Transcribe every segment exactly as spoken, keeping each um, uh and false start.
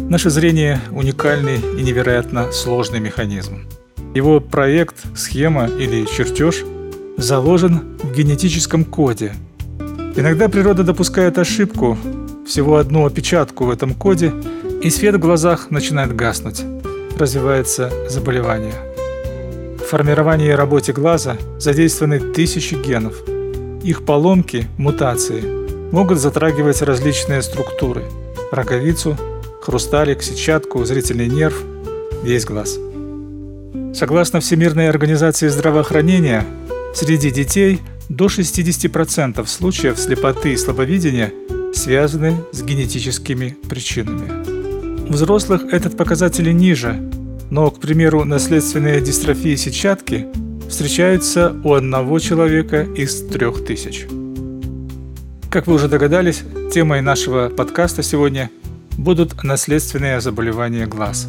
Наше зрение – уникальный и невероятно сложный механизм. Его проект, схема или чертеж заложен в генетическом коде. Иногда природа допускает ошибку, всего одну опечатку в этом коде, и свет в глазах начинает гаснуть. Развивается заболевание. В формировании и работе глаза задействованы тысячи генов. Их поломки, мутации могут затрагивать различные структуры – роговицу, хрусталик, сетчатку, зрительный нерв, весь глаз. Согласно Всемирной организации здравоохранения, среди детей до шестьдесят процентов случаев слепоты и слабовидения связаны с генетическими причинами. У взрослых этот показатель ниже, но, к примеру, наследственные дистрофии сетчатки встречаются у одного человека из трех тысяч. Как вы уже догадались, темой нашего подкаста сегодня будут наследственные заболевания глаз.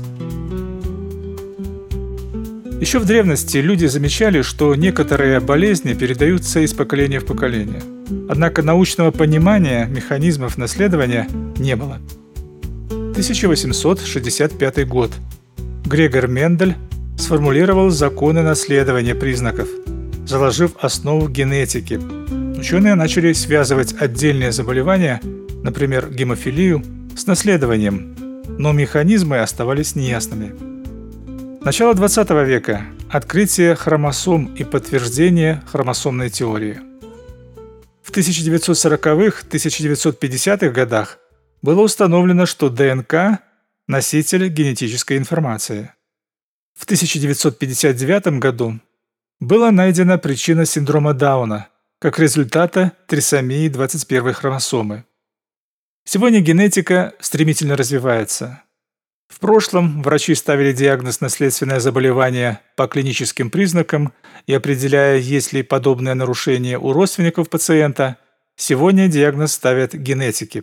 Еще в древности люди замечали, что некоторые болезни передаются из поколения в поколение. Однако научного понимания механизмов наследования не было. тысяча восемьсот шестьдесят пятый год. Грегор Мендель сформулировал законы наследования признаков, заложив основу генетики. Ученые начали связывать отдельные заболевания, например, гемофилию, с наследованием, но механизмы оставались неясными. Начало двадцатого века. Открытие хромосом и подтверждение хромосомной теории. В тысяча девятьсот сороковых - тысяча девятьсот пятидесятых годах было установлено, что ДНК – носитель генетической информации. В тысяча девятьсот пятьдесят девятом году была найдена причина синдрома Дауна как результата трисомии двадцать первой хромосомы. Сегодня генетика стремительно развивается. В прошлом врачи ставили диагноз наследственное заболевание по клиническим признакам и определяя, есть ли подобное нарушение у родственников пациента. Сегодня диагноз ставят генетики.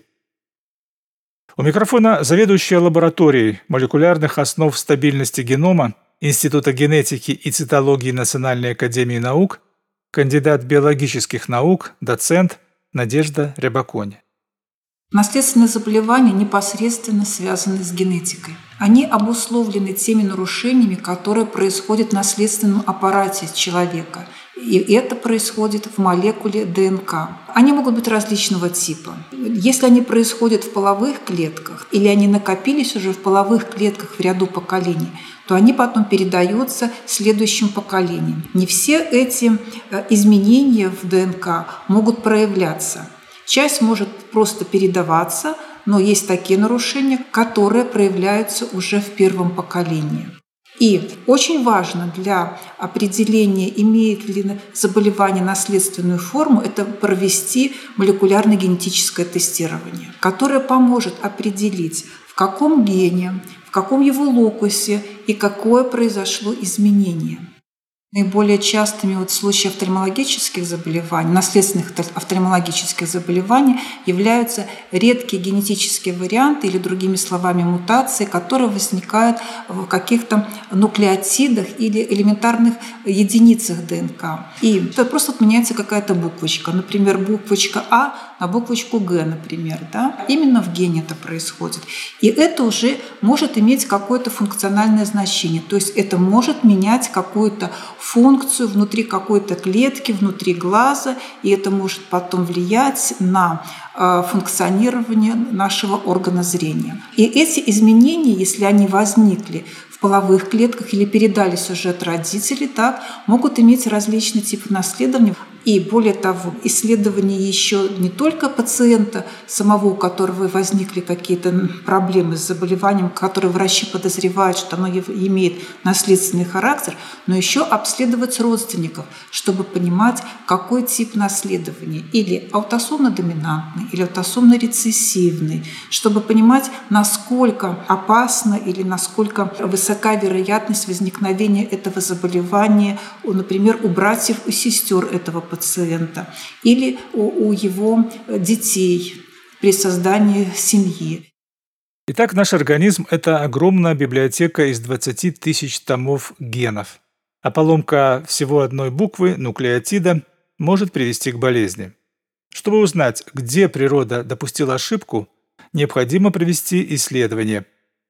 У микрофона заведующая лабораторией молекулярных основ стабильности генома Института генетики и цитологии Национальной академии наук, кандидат биологических наук, доцент Надежда Рябаконь. Наследственные заболевания непосредственно связаны с генетикой. Они обусловлены теми нарушениями, которые происходят в наследственном аппарате человека. И это происходит в молекуле ДНК. Они могут быть различного типа. Если они происходят в половых клетках или они накопились уже в половых клетках в ряду поколений, то они потом передаются следующим поколениям. Не все эти изменения в ДНК могут проявляться. Часть может просто передаваться, но есть такие нарушения, которые проявляются уже в первом поколении. И очень важно для определения, имеет ли заболевание наследственную форму, это провести молекулярно-генетическое тестирование, которое поможет определить, в каком гене, в каком его локусе и какое произошло изменение. Наиболее частыми вот в случае офтальмологических заболеваний, наследственных офтальмологических заболеваний являются редкие генетические варианты или, другими словами, мутации, которые возникают в каких-то нуклеотидах или элементарных единицах ДНК. И это просто меняется какая-то буквочка, например, буквочка А на буквочку Г, например. Да? Именно в гене это происходит. И это уже может иметь какое-то функциональное значение, то есть это может менять какую-то функцию внутри какой-то клетки, внутри глаза, и это может потом влиять на функционирование нашего органа зрения. И эти изменения, если они возникли в половых клетках или передались уже от родителей, так, могут иметь различные типы наследования. И более того, исследования еще не только пациента самого, у которого возникли какие-то проблемы с заболеванием, которые врачи подозревают, что оно имеет наследственный характер, но еще обследовать родственников, чтобы понимать, какой тип наследования, или аутосомно-доминантный, или аутосомно-рецессивный, чтобы понимать, насколько опасно или насколько высока вероятность возникновения этого заболевания, например, у братьев и сестер этого пациента. пациента или у, у его детей при создании семьи. Итак, наш организм – это огромная библиотека из двадцати тысяч томов генов, а поломка всего одной буквы нуклеотида может привести к болезни. Чтобы узнать, где природа допустила ошибку, необходимо провести исследование.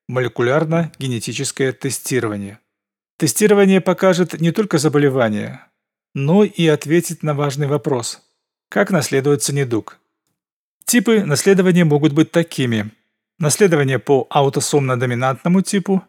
молекулярно-генетическое тестирование. Тестирование покажет не только заболевание, но и ответит на важный вопрос – как наследуется недуг. Типы наследования могут быть такими: наследование по аутосомно-доминантному типу,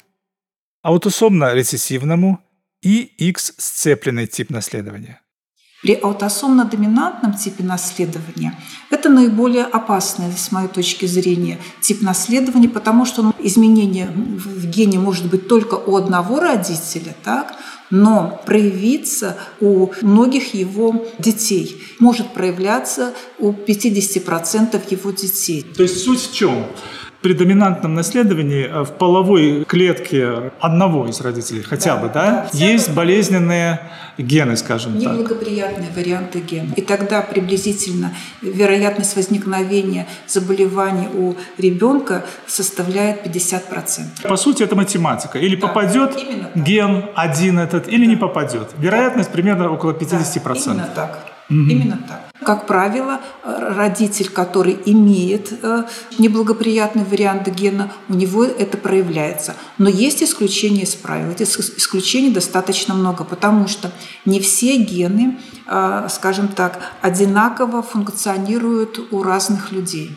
аутосомно-рецессивному и X-сцепленный тип наследования. При аутосомно-доминантном типе наследования это наиболее опасный, с моей точки зрения, тип наследования, потому что изменение в гене может быть только у одного родителя, так? Но проявиться у многих его детей, может проявляться у пятьдесят процентов его детей. То есть суть в чем? При доминантном наследовании в половой клетке одного из родителей хотя да, бы, да, да есть болезненные гены, скажем так. Неблагоприятные варианты гена. И тогда приблизительно вероятность возникновения заболеваний у ребенка составляет пятьдесят процентов. По сути, это математика. Или да, попадет ген один этот, или да. не попадет. Вероятность да. примерно около пятьдесят процентов. Да, именно так. Угу. Именно так. Как правило, родитель, который имеет неблагоприятный вариант гена, у него это проявляется. Но есть исключения из правил. Этих исключений достаточно много, потому что не все гены, скажем так, одинаково функционируют у разных людей.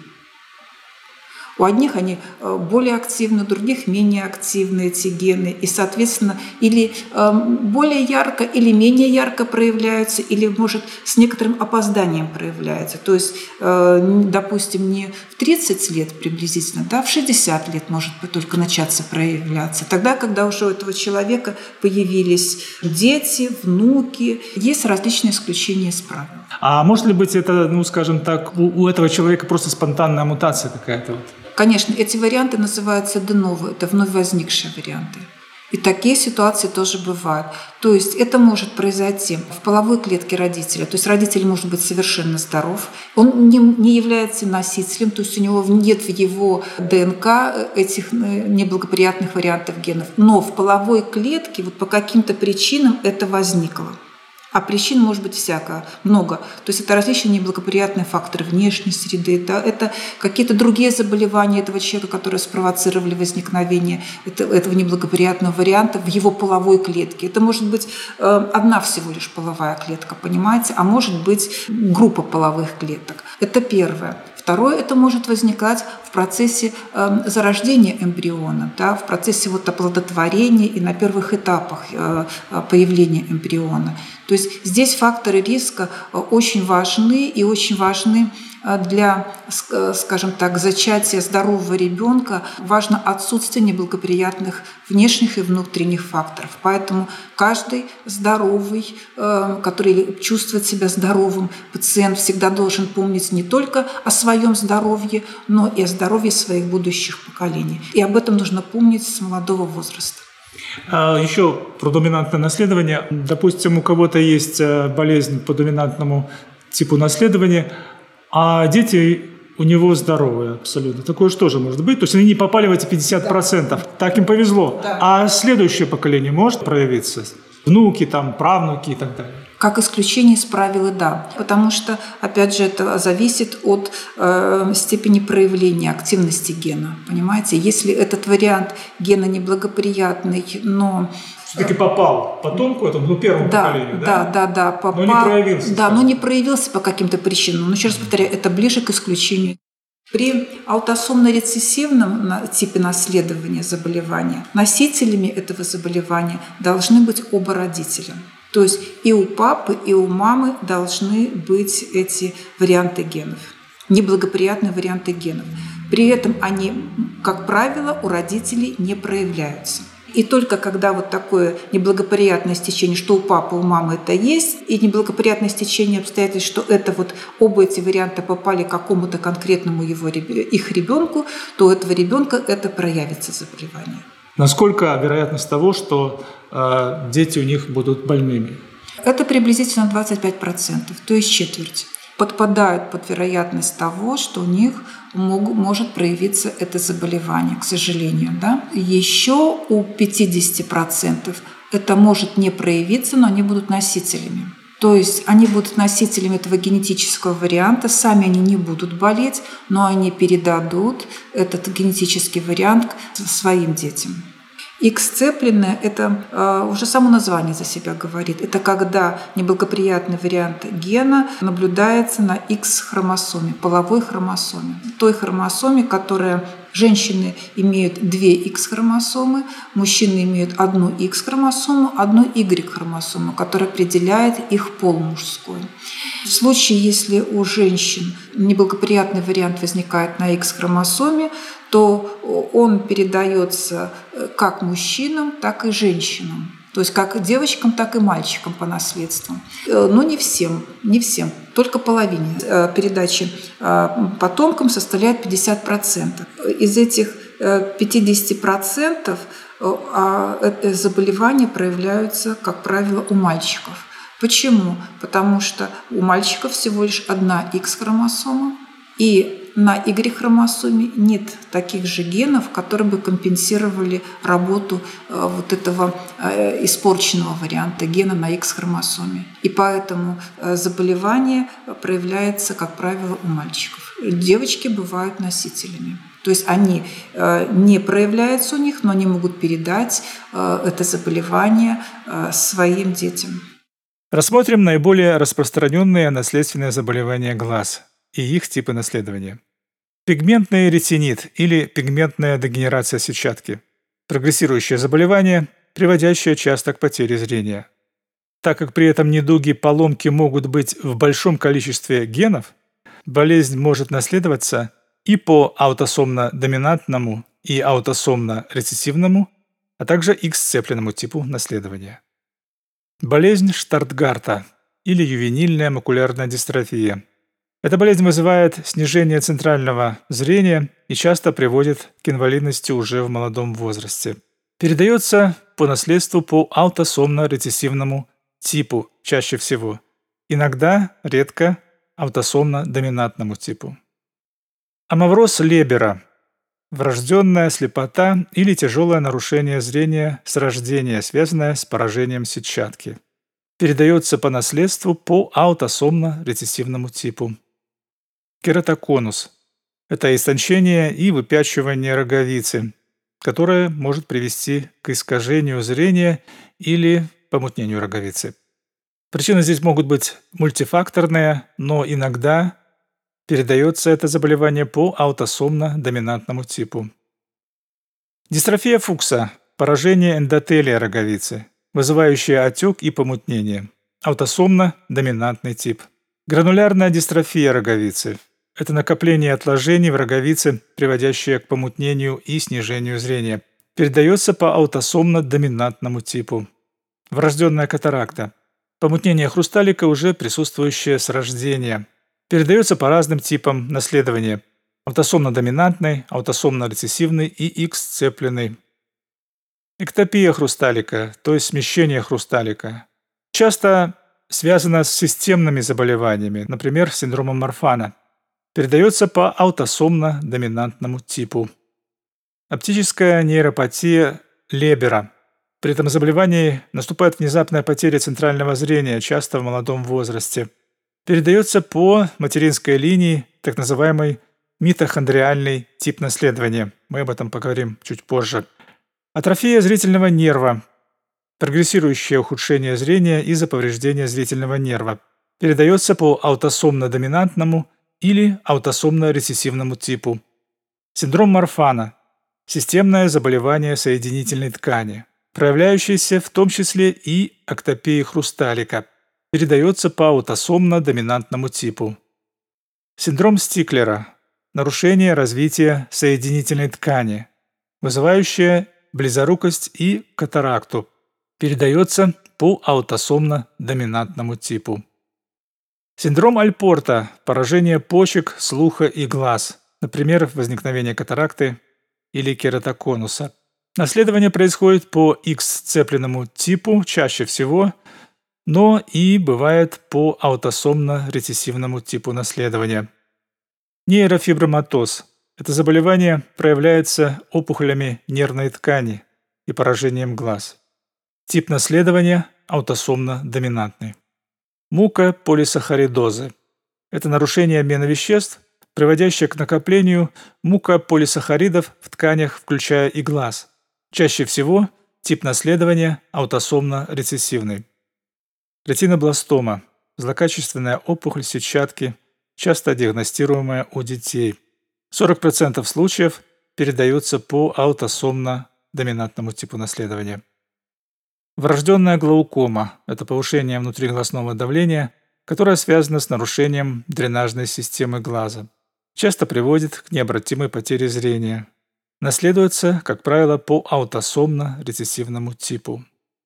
У одних они более активны, у других менее активны эти гены. И, соответственно, или более ярко, или менее ярко проявляются, или, может, с некоторым опозданием проявляются. То есть, допустим, не в тридцать лет приблизительно, да, в шестьдесят лет может только начаться проявляться. Тогда, когда уже у этого человека появились дети, внуки, есть различные исключения из правил. А может ли быть это, ну, скажем так, у, у этого человека просто спонтанная мутация какая-то? Конечно, эти варианты называются де-ново, это вновь возникшие варианты. И такие ситуации тоже бывают. То есть это может произойти в половой клетке родителя. То есть родитель может быть совершенно здоров, он не, не является носителем, то есть у него нет в его ДНК этих неблагоприятных вариантов генов. Но в половой клетке вот по каким-то причинам это возникло. А причин может быть всякое, много. То есть это различные неблагоприятные факторы внешней среды, да, это какие-то другие заболевания этого человека, которые спровоцировали возникновение этого неблагоприятного варианта в его половой клетке. Это может быть одна всего лишь половая клетка, понимаете, а может быть группа половых клеток. Это первое. Второе, это может возникать в процессе э, зарождения эмбриона, да, в процессе вот оплодотворения и на первых этапах э, появления эмбриона. То есть здесь факторы риска очень важны и очень важны для, скажем так, зачатия здорового ребенка. Важно отсутствие неблагоприятных внешних и внутренних факторов. Поэтому каждый здоровый, который чувствует себя здоровым, пациент всегда должен помнить не только о своем здоровье, но и о здоровье своих будущих поколений. И об этом нужно помнить с молодого возраста. Еще про доминантное наследование. Допустим, у кого-то есть болезнь по доминантному типу наследования, а дети у него здоровые абсолютно. Такое же тоже может быть. То есть они не попали в эти пятьдесят процентов. Да. Так им повезло. Да. А следующее поколение может проявиться? Внуки, там, правнуки и так далее. Как исключение из правила, да. Потому что, опять же, это зависит от э, степени проявления активности гена. Понимаете? Если этот вариант гена неблагоприятный, но... Все-таки попал потомку этому, ну, первому да, поколению, да? Да, да, да. Попал, но не проявился. Да, скажем. но не проявился по каким-то причинам. Но еще раз повторяю, это ближе к исключению. При аутосомно-рецессивном типе наследования заболевания носителями этого заболевания должны быть оба родителя. То есть и у папы, и у мамы должны быть эти варианты генов, неблагоприятные варианты генов. При этом они, как правило, у родителей не проявляются. И только когда вот такое неблагоприятное стечение, что у папы, у мамы это есть, и неблагоприятное стечение обстоятельств, что это вот оба эти варианта попали к какому-то конкретному его, их ребенку, то у этого ребенка это проявится заболевание. Насколько вероятность того, что э, дети у них будут больными? Это приблизительно двадцать пять процентов, то есть четверть. Подпадают под вероятность того, что у них мог, может проявиться это заболевание, к сожалению. Да? Еще у пятьдесят процентов это может не проявиться, но они будут носителями. То есть они будут носителями этого генетического варианта, сами они не будут болеть, но они передадут этот генетический вариант своим детям. Икс-цепленное – это э, уже само название за себя говорит. Это когда неблагоприятный вариант гена наблюдается на Икс-хромосоме, половой хромосоме. Той хромосоме, которая женщины имеют две Икс-хромосомы, мужчины имеют одну Икс-хромосому, одну Y-хромосому, которая определяет их пол мужской. В случае, если у женщин неблагоприятный вариант возникает на Икс-хромосоме, то он передается как мужчинам, так и женщинам. То есть как девочкам, так и мальчикам по наследству. Но не всем, не всем, только половине. Передачи потомкам составляет пятьдесят процентов. Из этих пятьдесят процентов заболевания проявляются, как правило, у мальчиков. Почему? Потому что у мальчиков всего лишь одна Икс-хромосома, и на Y-хромосоме нет таких же генов, которые бы компенсировали работу вот этого испорченного варианта гена на X-хромосоме. И поэтому заболевание проявляется, как правило, у мальчиков. Девочки бывают носителями. То есть они не проявляются у них, но они могут передать это заболевание своим детям. Рассмотрим наиболее распространенные наследственные заболевания глаз и их типы наследования. Пигментный ретинит или пигментная дегенерация сетчатки – прогрессирующее заболевание, приводящее часто к потере зрения. Так как при этом недуги поломки могут быть в большом количестве генов, болезнь может наследоваться и по аутосомно-доминантному и аутосомно-рецессивному, а также Икс-цепленному типу наследования. Болезнь Штартгарта или ювенильная макулярная дистрофия. Эта болезнь вызывает снижение центрального зрения и часто приводит к инвалидности уже в молодом возрасте. Передается по наследству по аутосомно-рецессивному типу чаще всего, иногда, редко, аутосомно-доминантному типу. Амавроз Лебера – врожденная слепота или тяжелое нарушение зрения с рождения, связанное с поражением сетчатки. Передается по наследству по аутосомно-рецессивному типу. Кератоконус – это истончение и выпячивание роговицы, которое может привести к искажению зрения или помутнению роговицы. Причины здесь могут быть мультифакторные, но иногда передается это заболевание по аутосомно-доминантному типу. Дистрофия Фукса – поражение эндотелия роговицы, вызывающее отек и помутнение. Аутосомно-доминантный тип. Гранулярная дистрофия роговицы – это накопление отложений в роговице, приводящее к помутнению и снижению зрения. Передается по аутосомно-доминантному типу. Врожденная катаракта – помутнение хрусталика, уже присутствующее с рождения. Передается по разным типам наследования – аутосомно-доминантный, аутосомно-рецессивный и Икс-цепленный. Эктопия хрусталика, то есть смещение хрусталика, часто связана с системными заболеваниями, например, синдромом Марфана. Передается по аутосомно-доминантному типу. Оптическая нейропатия Лебера. При этом заболевании наступает внезапная потеря центрального зрения, часто в молодом возрасте. Передается по материнской линии, так называемый митохондриальный тип наследования. Мы об этом поговорим чуть позже. Атрофия зрительного нерва. Прогрессирующее ухудшение зрения из-за повреждения зрительного нерва. Передается по аутосомно-доминантному или аутосомно-рецессивному типу. Синдром Марфана – системное заболевание соединительной ткани, проявляющееся в том числе и эктопией хрусталика. Передается по аутосомно-доминантному типу. Синдром Стиклера – нарушение развития соединительной ткани, вызывающее близорукость и катаракту. Передается по аутосомно-доминантному типу. Синдром Альпорта – поражение почек, слуха и глаз, например, возникновение катаракты или кератоконуса. Наследование происходит по Икс-цепленному типу чаще всего, но и бывает по аутосомно-рецессивному типу наследования. Нейрофиброматоз – это заболевание проявляется опухолями нервной ткани и поражением глаз. Тип наследования – аутосомно-доминантный. мукополисахаридозы. Это нарушение обмена веществ, приводящее к накоплению мукополисахаридов в тканях, включая и глаз. Чаще всего тип наследования аутосомно-рецессивный. Ретинобластома – злокачественная опухоль сетчатки, часто диагностируемая у детей. сорок процентов случаев передается по аутосомно-доминантному типу наследования. Врожденная глаукома – это повышение внутриглазного давления, которое связано с нарушением дренажной системы глаза. Часто приводит к необратимой потере зрения. Наследуется, как правило, по аутосомно-рецессивному типу.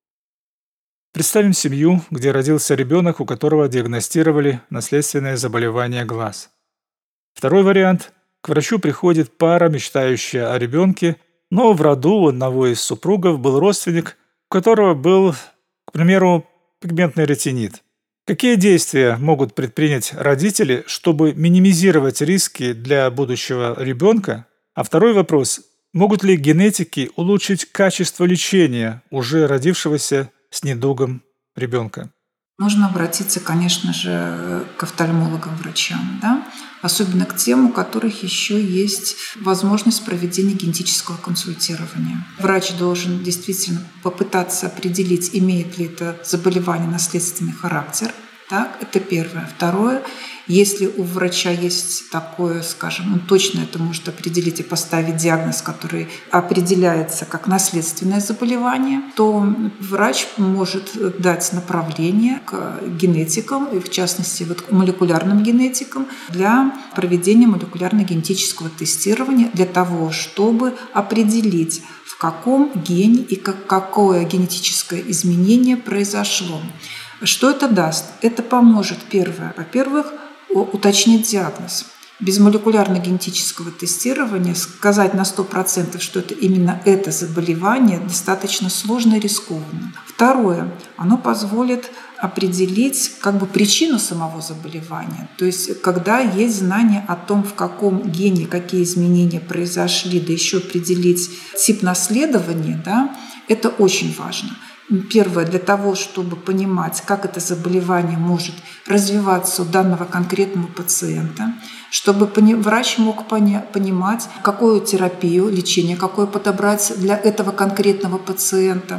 Представим семью, где родился ребенок, у которого диагностировали наследственное заболевание глаз. Второй вариант – к врачу приходит пара, мечтающая о ребенке, но в роду у одного из супругов был родственник, у которого был, к примеру, пигментный ретинит. Какие действия могут предпринять родители, чтобы минимизировать риски для будущего ребенка? А второй вопрос – могут ли генетики улучшить качество лечения уже родившегося с недугом ребенка? Нужно обратиться, конечно же, к офтальмологам-врачам, да? Особенно к тем, у которых еще есть возможность проведения генетического консультирования. Врач должен действительно попытаться определить, имеет ли это заболевание наследственный характер. Так, это первое. Второе, если у врача есть такое, скажем, он точно это может определить и поставить диагноз, который определяется как наследственное заболевание, то врач может дать направление к генетикам, и в частности вот к молекулярным генетикам, для проведения молекулярно-генетического тестирования для того, чтобы определить, в каком гене и какое генетическое изменение произошло. Что это даст? Это поможет, первое, во-первых, уточнить диагноз. Без молекулярно-генетического тестирования сказать на сто процентов, что это именно это заболевание, достаточно сложно и рискованно. Второе, оно позволит определить как бы причину самого заболевания. То есть, когда есть знание о том, в каком гене какие изменения произошли, да еще определить тип наследования, да, это очень важно. Первое, для того, чтобы понимать, как это заболевание может развиваться у данного конкретного пациента, чтобы врач мог понимать, какую терапию, лечение, какое подобрать для этого конкретного пациента.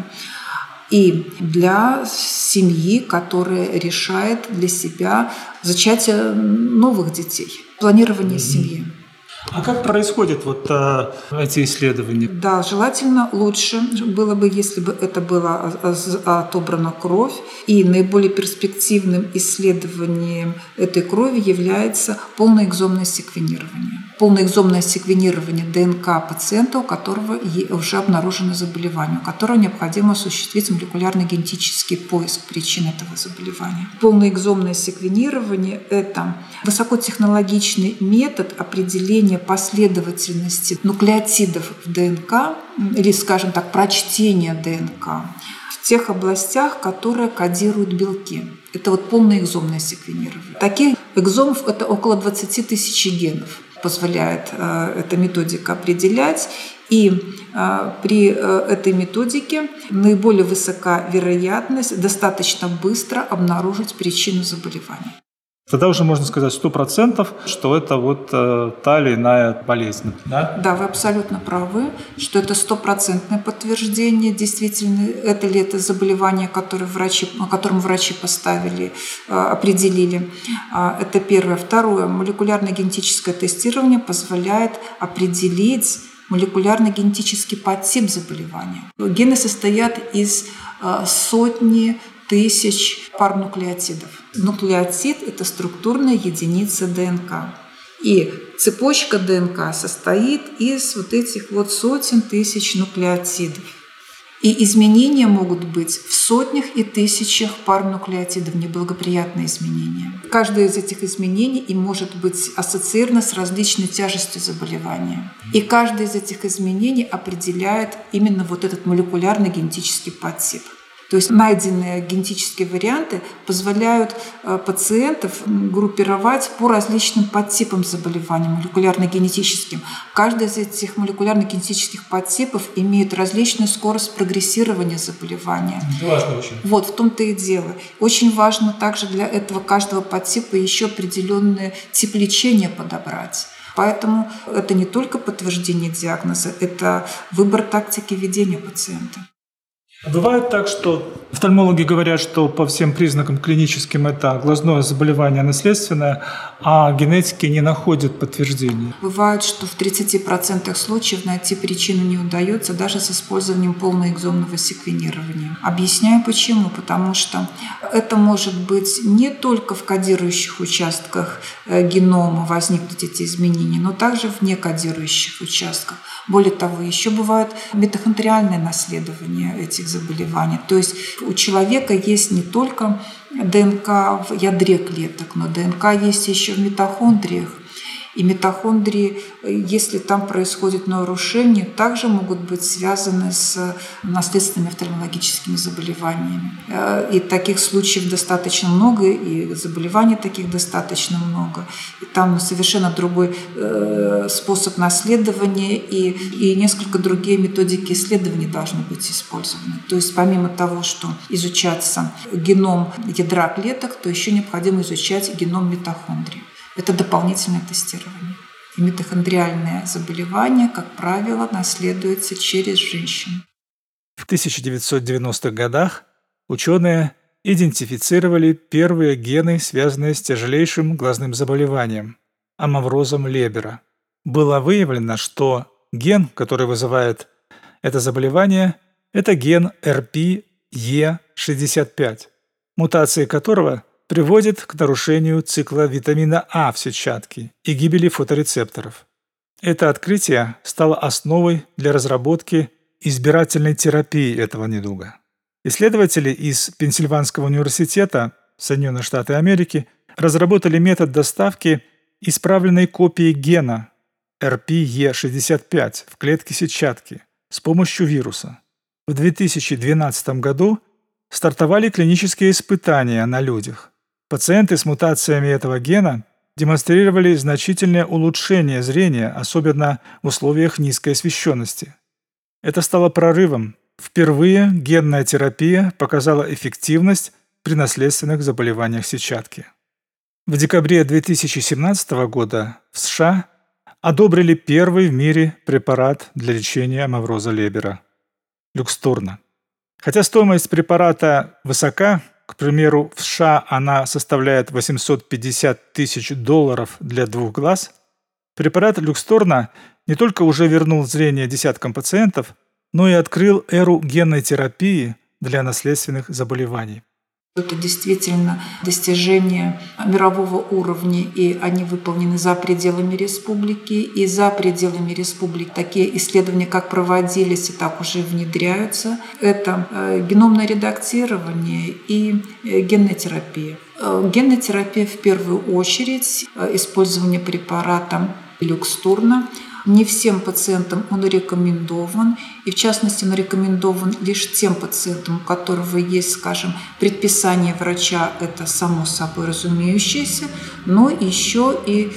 И для семьи, которая решает для себя зачатие новых детей, планирование mm-hmm. семьи. А как происходят вот а, эти исследования? Да, желательно лучше было бы, если бы это была отобрана кровь. И наиболее перспективным исследованием этой крови является полноэкзомное секвенирование. Полноэкзомное секвенирование ДНК пациента, у которого уже обнаружено заболевание, у которого необходимо осуществить молекулярно-генетический поиск причин этого заболевания. Полноэкзомное секвенирование – это высокотехнологичный метод определения последовательности нуклеотидов в ДНК или, скажем так, прочтения ДНК в тех областях, которые кодируют белки. Это вот полноэкзомное секвенирование. Таких экзомов – это около двадцать тысяч генов. Позволяет э, эта методика определять. И э, при э, этой методике наиболее высока вероятность достаточно быстро обнаружить причину заболевания. Тогда уже можно сказать сто процентов, что это вот э, та или иная болезнь. Да? Да, вы абсолютно правы, что это стопроцентное подтверждение, действительно, это ли это заболевание, которое врачи, о котором врачи поставили, э, определили. Э, это первое. Второе. Молекулярно-генетическое тестирование позволяет определить молекулярно-генетический подтип заболевания. Гены состоят из э, сотни тысяч пар нуклеотидов. Нуклеотид – это структурная единица ДНК. И цепочка ДНК состоит из вот этих вот сотен тысяч нуклеотидов. И изменения могут быть в сотнях и тысячах пар нуклеотидов, неблагоприятные изменения. Каждое из этих изменений и может быть ассоциировано с различной тяжестью заболевания. И каждое из этих изменений определяет именно вот этот молекулярно-генетический подтип. То есть найденные генетические варианты позволяют пациентов группировать по различным подтипам заболеваний молекулярно-генетическим. Каждый из этих молекулярно-генетических подтипов имеет различную скорость прогрессирования заболевания. Важно очень. Вот в том-то и дело. Очень важно также для этого каждого подтипа еще определенный тип лечения подобрать. Поэтому это не только подтверждение диагноза, это выбор тактики ведения пациента. Бывает так, что офтальмологи говорят, что по всем признакам клиническим это глазное заболевание наследственное, а генетики не находят подтверждений. Бывает, что в тридцати процентах случаев найти причину не удается даже с использованием полноэкзомного секвенирования. Объясняю почему. Потому что это может быть не только в кодирующих участках генома возникнут эти изменения, но также в некодирующих участках. Более того, еще бывает митохондриальное наследование этих заболеваний. То есть у человека есть не только ДНК в ядре клеток, но ДНК есть еще в митохондриях. И митохондрии, если там происходит нарушение, также могут быть связаны с наследственными офтальмологическими заболеваниями. И таких случаев достаточно много, и заболеваний таких достаточно много. И там совершенно другой способ наследования, и, и несколько другие методики исследований должны быть использованы. То есть помимо того, что изучаться геном ядра клеток, то еще необходимо изучать геном митохондрий. Это дополнительное тестирование. И митохондриальное заболевание, как правило, наследуется через женщину. В тысяча девятьсот девяностых годах ученые идентифицировали первые гены, связанные с тяжелейшим глазным заболеванием – амаврозом Лебера. Было выявлено, что ген, который вызывает это заболевание, это ген эр пи и шестьдесят пять, мутации которого приводит к нарушению цикла витамина А в сетчатке и гибели фоторецепторов. Это открытие стало основой для разработки избирательной терапии этого недуга. Исследователи из Пенсильванского университета Соединенных Штатов Америки разработали метод доставки исправленной копии гена эр пи и шестьдесят пять в клетки сетчатки с помощью вируса. В две тысячи двенадцатом году стартовали клинические испытания на людях. Пациенты с мутациями этого гена демонстрировали значительное улучшение зрения, особенно в условиях низкой освещенности. Это стало прорывом. Впервые генная терапия показала эффективность при наследственных заболеваниях сетчатки. В декабре две тысячи семнадцатого года в США одобрили первый в мире препарат для лечения амавроза Лебера – Люксторна. Хотя стоимость препарата высока, к примеру, в США она составляет восемьсот пятьдесят тысяч долларов для двух глаз, препарат Люксторна не только уже вернул зрение десяткам пациентов, но и открыл эру генной терапии для наследственных заболеваний. Это действительно достижения мирового уровня, и они выполнены за пределами республики. И за пределами республики такие исследования, как проводились, и так уже внедряются. Это геномное редактирование и генная терапия. Генная терапия в первую очередь, использование препарата Люксторна. Не всем пациентам он рекомендован, и в частности он рекомендован лишь тем пациентам, у которого есть, скажем, предписание врача, это само собой разумеющееся, но еще и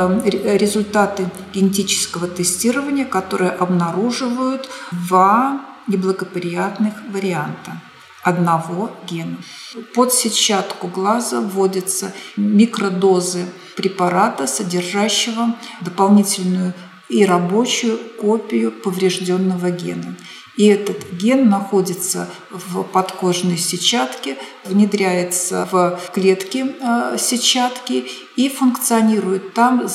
э, результаты генетического тестирования, которые обнаруживают два неблагоприятных варианта одного гена. Под сетчатку глаза вводятся микродозы препарата, содержащего дополнительную и рабочую копию поврежденного гена. И этот ген находится в подкожной сетчатке, внедряется в клетки сетчатки и функционирует там,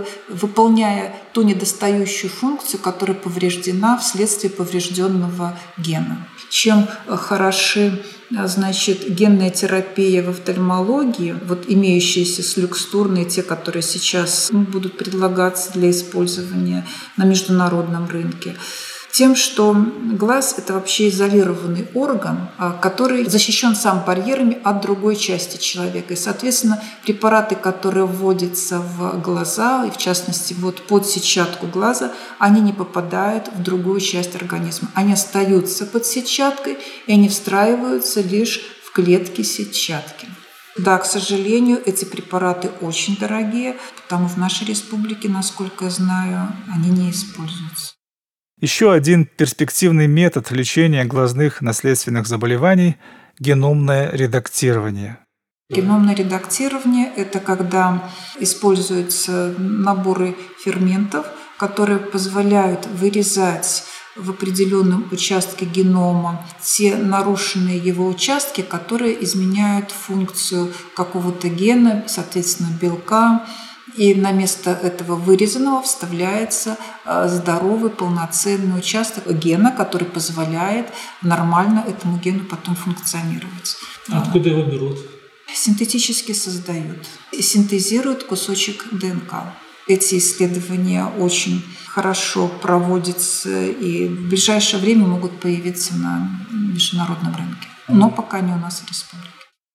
выполняя ту недостающую функцию, которая повреждена вследствие поврежденного гена. Чем хороши, значит, генная терапия в офтальмологии, вот имеющиеся с Люксторной, те, которые сейчас будут предлагаться для использования на международном рынке, Тем, что глаз – это вообще изолированный орган, который защищен сам барьерами от другой части человека. И, соответственно, препараты, которые вводятся в глаза, и в частности вот под сетчатку глаза, они не попадают в другую часть организма. Они остаются под сетчаткой, и они встраиваются лишь в клетки сетчатки. Да, к сожалению, эти препараты очень дорогие, потому в нашей республике, насколько я знаю, они не используются. Еще один перспективный метод лечения глазных наследственных заболеваний – геномное редактирование. Геномное редактирование – это когда используются наборы ферментов, которые позволяют вырезать в определенном участке генома те нарушенные его участки, которые изменяют функцию какого-то гена, соответственно, белка. И на место этого вырезанного вставляется здоровый, полноценный участок гена, который позволяет нормально этому гену потом функционировать. Откуда его берут? Синтетически создают. Синтезируют кусочек ДНК. Эти исследования очень хорошо проводятся и в ближайшее время могут появиться на международном рынке. Но пока не у нас в республике.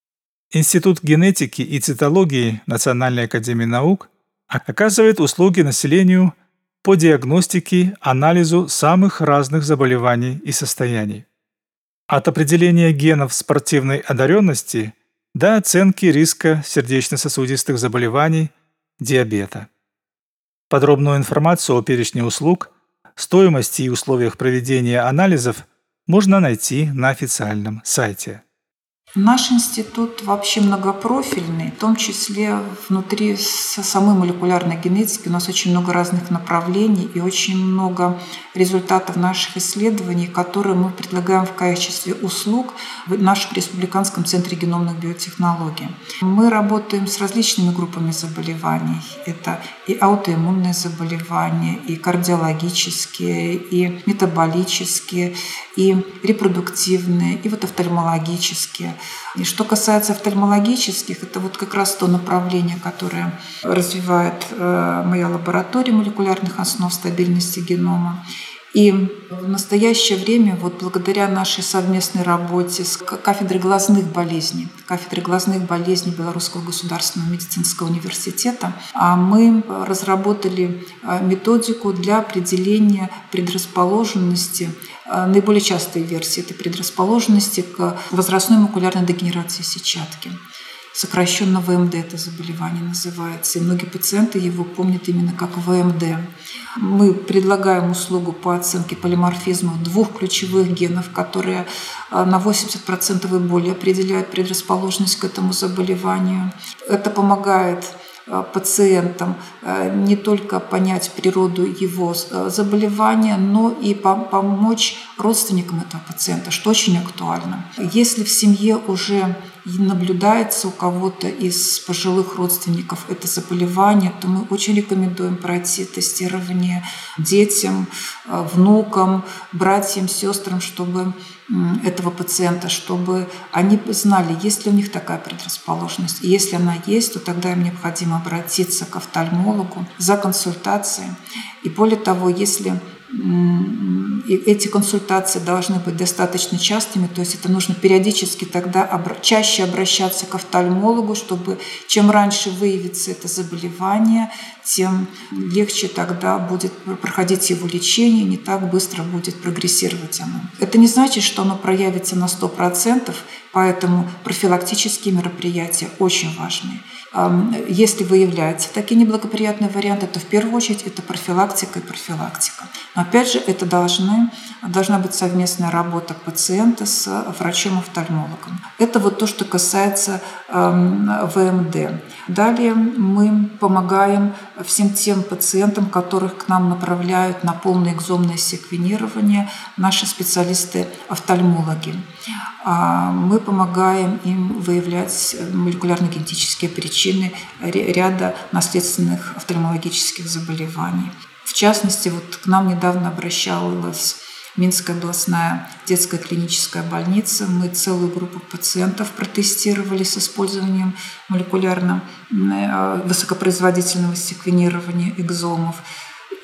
Институт генетики и цитологии Национальной академии наук оказывает услуги населению по диагностике, анализу самых разных заболеваний и состояний. От определения генов спортивной одаренности до оценки риска сердечно-сосудистых заболеваний, диабета. Подробную информацию о перечне услуг, стоимости и условиях проведения анализов можно найти на официальном сайте. Наш институт вообще многопрофильный, в том числе внутри самой молекулярной генетики. У нас очень много разных направлений и очень много результатов наших исследований, которые мы предлагаем в качестве услуг в нашем Республиканском центре геномных биотехнологий. Мы работаем с различными группами заболеваний. Это и аутоиммунные заболевания, и кардиологические, и метаболические, и репродуктивные, и вот офтальмологические. И что касается офтальмологических, это вот как раз то направление, которое развивает э, моя лаборатория молекулярных основ стабильности генома. И в настоящее время, вот благодаря нашей совместной работе с кафедрой глазных болезней, кафедрой глазных болезней Белорусского государственного медицинского университета, мы разработали методику для определения предрасположенности, наиболее частые версии этой предрасположенности к возрастной макулярной дегенерации сетчатки. Сокращенно вэ эм дэ это заболевание называется. И многие пациенты его помнят именно как вэ эм дэ. Мы предлагаем услугу по оценке полиморфизмов двух ключевых генов, которые на восемьдесят процентов и более определяют предрасположенность к этому заболеванию. Это помогает пациентам не только понять природу его заболевания, но и помочь родственникам этого пациента, что очень актуально. Если в семье уже наблюдается у кого-то из пожилых родственников это заболевание, то мы очень рекомендуем пройти тестирование детям, внукам, братьям, сестрам, чтобы этого пациента, чтобы они знали, есть ли у них такая предрасположенность. И если она есть, то тогда им необходимо обратиться к офтальмологу за консультацией. И более того, если эти консультации должны быть достаточно частыми, то есть это нужно периодически тогда чаще обращаться к офтальмологу, чтобы чем раньше выявится это заболевание, тем легче тогда будет проходить его лечение, не так быстро будет прогрессировать оно. Это не значит, что оно проявится на сто процентов, поэтому профилактические мероприятия очень важны. Если выявляются такие неблагоприятные варианты, то в первую очередь это профилактика и профилактика. Но опять же, это должны, должна быть совместная работа пациента с врачом-офтальмологом. Это вот то, что касается вэ эм дэ. Далее мы помогаем всем тем пациентам, которых к нам направляют на полное экзомное секвенирование наши специалисты-офтальмологи. Мы помогаем им выявлять молекулярно-генетические причины ряда наследственных офтальмологических заболеваний. В частности, вот к нам недавно обращалась Минская областная детская клиническая больница. Мы целую группу пациентов протестировали с использованием молекулярно высокопроизводительного секвенирования экзомов.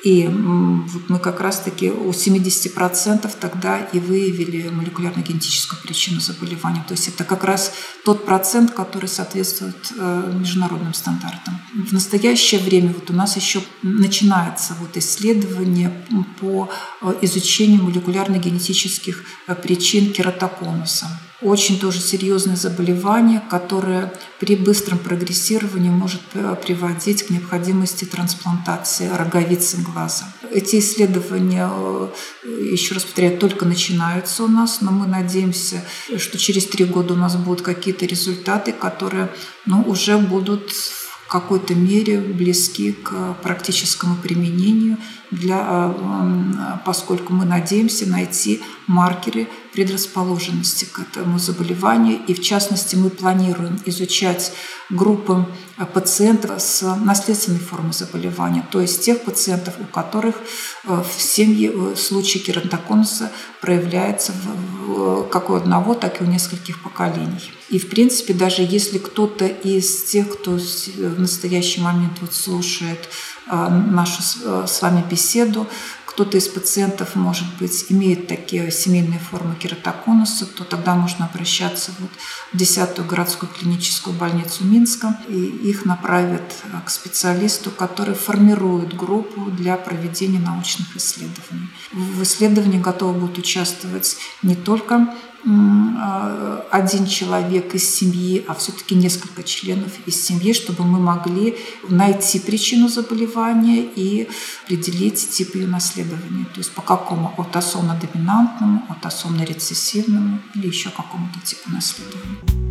И вот мы как раз-таки у семидесяти процентов тогда и выявили молекулярно-генетическую причину заболевания. То есть это как раз тот процент, который соответствует международным стандартам. В настоящее время вот у нас еще начинается вот исследование по изучению молекулярно-генетических причин кератоконуса. Очень тоже серьезное заболевание, которое при быстром прогрессировании может приводить к необходимости трансплантации роговицы глаза. Эти исследования, еще раз повторяю, только начинаются у нас, но мы надеемся, что через три года у нас будут какие-то результаты, которые ну, уже будут в какой-то мере близки к практическому применению, для, поскольку мы надеемся найти маркеры предрасположенности к этому заболеванию. И в частности мы планируем изучать группы пациентов с наследственной формой заболевания, то есть тех пациентов, у которых в семье случай кератоконуса проявляется как у одного, так и у нескольких поколений. И в принципе, даже если кто-то из тех, кто в настоящий момент вот слушает нашу с вами беседу, кто-то из пациентов, может быть, имеет такие семейные формы кератоконуса, то тогда можно обращаться вот в десятую городскую клиническую больницу Минска, и их направят к специалисту, который формирует группу для проведения научных исследований. В исследовании готовы будут участвовать не только один человек из семьи, а все-таки несколько членов из семьи, чтобы мы могли найти причину заболевания и определить тип ее наследования. То есть по какому аутосомно-доминантному, аутосомно-рецессивному или еще какому-то типу наследования.